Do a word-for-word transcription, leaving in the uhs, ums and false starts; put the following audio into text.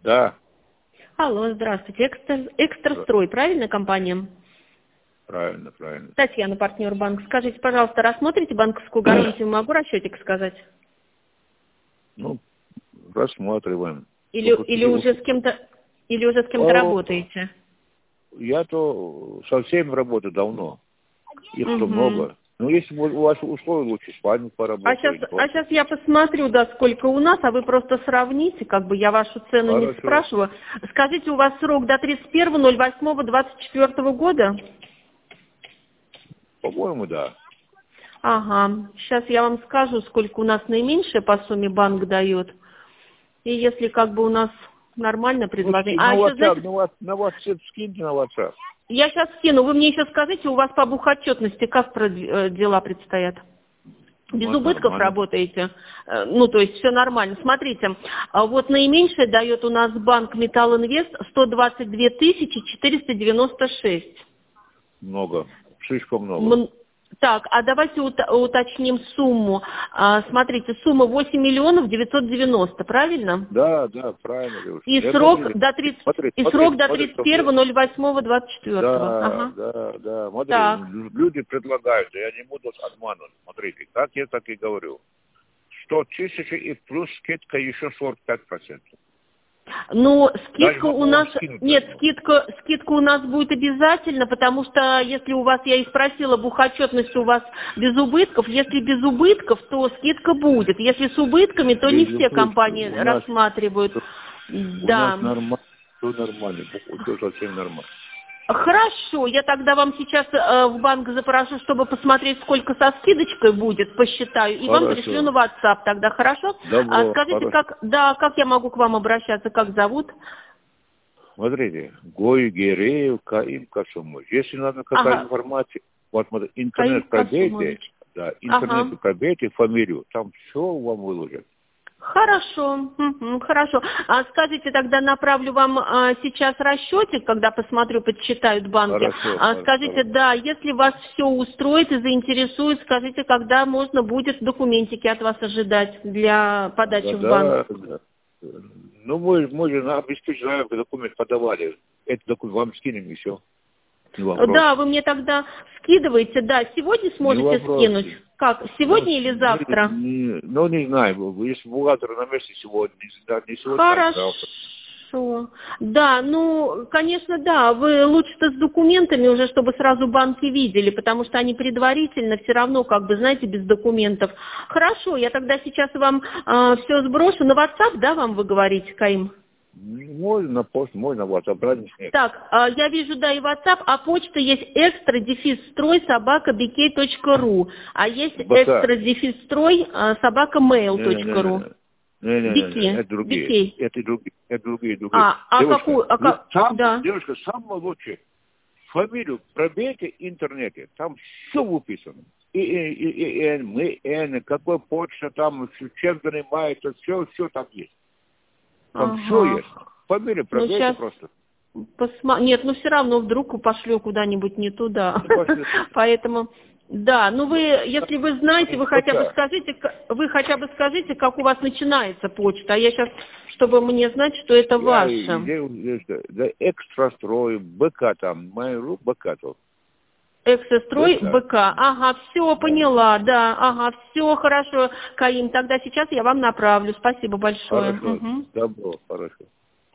Да. Алло, здравствуйте. Экстра, Экстрастрой, правильно компания? Правильно, правильно. Татьяна, партнер банк. Скажите, пожалуйста, рассмотрите банковскую гарантию? Могу расчетик сказать? Ну, рассматриваем. Или, или уже с кем-то, или уже с кем-то О, работаете? Я-то совсем работаю давно. Их-то Угу. много. Ну, если у вас условия лучше, с вами А сейчас, поработаем. а сейчас я посмотрю, да, сколько у нас, а вы просто сравните, как бы я вашу цену не Хорошо. спрашиваю. Скажите, у вас срок до тридцать первого ноль восьмого двадцать четвёртого года? По-моему, да. Ага, сейчас я вам скажу, сколько у нас наименьшее по сумме банк дает. И если как бы у нас нормально Ну, предложение. ски- А на еще, WhatsApp, знаете, на WhatsApp, на WhatsApp скиньте на WhatsApp. я сейчас скину, вы мне еще скажите, у вас по бухотчетности как прод- э, дела предстоят? Без Вот убытков нормально. работаете? Э, Ну, то есть все нормально. Смотрите, а вот наименьшее дает у нас банк Металл Инвест сто двадцать две тысячи четыреста девяносто шесть. Много. Слишком много. М, Так, а давайте ута- уточним сумму. А, смотрите, сумма восемь миллионов девятьсот девяносто, правильно? Да, да, правильно, девушка. И Я срок смотрите, до тридцать смотрите, и смотрите, срок до смотрите, тридцать что мне- первого ноль восьмого двадцать четвёртого. Да, Ага. да, да. Смотри, Так. люди предлагают, я не буду обманывать. Смотрите, как я так и говорю. сто тысяч и плюс скидка еще сорок пять процентов. Ну, Даже скидка могу у вам нас... скинуть Нет, даже. скидка, скидка у нас будет обязательно, потому что если у вас, я и спросила, бухотчетность у вас без убытков, если без убытков, то скидка будет. Если с убытками, то не Без все убытков. компании У нас, рассматривают. у Да. нас нормально, все нормально, все совсем нормально. Хорошо, я тогда вам сейчас э, в банк запрошу, чтобы посмотреть, сколько со скидочкой будет, посчитаю, и вам пришлю на Хорошо. WhatsApp тогда, хорошо? А Добро, скажите, хорошо. как, да, как я могу к вам обращаться, как зовут? Смотрите, Гой, Гереев, Каим, Касумович. Если надо какая Ага, информация, вот смотрите, интернет Каим пробейте, Касумович. да, Ага. интернет пробейте фамилию, там все вам выложат. Хорошо, мгм, хорошо. А скажите, тогда направлю вам а, сейчас расчетик, когда посмотрю, подсчитают банки. Хорошо, А, хорошо. скажите, да, если вас все устроит и заинтересует, скажите, когда можно будет документики от вас ожидать для подачи Да, в банк. да, да. Ну, мы, мы же на обеспеченный документ подавали. Это документ вам скинем еще. Не вопрос. Да, вы мне тогда скидываете, да, сегодня Не сможете вопрос. скинуть? Как, Ну, сегодня или не, завтра? не, ну, не знаю. Если бухгалтер на месте сегодня, не, да, не сегодня, так завтра. Хорошо. Да, ну, конечно, да. Вы лучше-то с документами уже, чтобы сразу банки видели, потому что они предварительно все равно, как бы, знаете, без документов. Хорошо, я тогда сейчас вам все сброшу. На WhatsApp, да, вам вы говорите, Каим? Можно на пост, можно на WhatsApp, разницы нет. Так, а, я вижу, да, и WhatsApp, а почта есть экстра дефис строй собака бикей точка ру, а есть бэ ка. экстра дефис строй собака мейл точка ру. Не-не-не, это другие. Бикей. Это другие, это другие, другие. А, а Девушка, какую? А ну, как? сам, Да. девушка, самое лучшее. Фамилию пробейте в интернете, там все выписано. И, и, и, и, и, мы, Н, какой почта там, чем занимается, все, все там есть. Там Ага. все есть. Фамилию Ну, пробейте сейчас просто. посма... Нет, ну все равно вдруг пошлю куда-нибудь не туда. Ну, пошлю. Поэтому, да, ну вы, если вы знаете, вы хотя бы Пока. скажите, к- вы хотя бы скажите, как у вас начинается почта, а я сейчас, чтобы мне знать, что это Я ваше. где, да, экстрастрой, БК там, Майру, БК тут. Эксострой БК. БК. Ага, все, поняла, да, ага, все хорошо, Каим. Тогда сейчас я вам направлю. Спасибо большое. Хорошо, Мгм. добро, хорошо.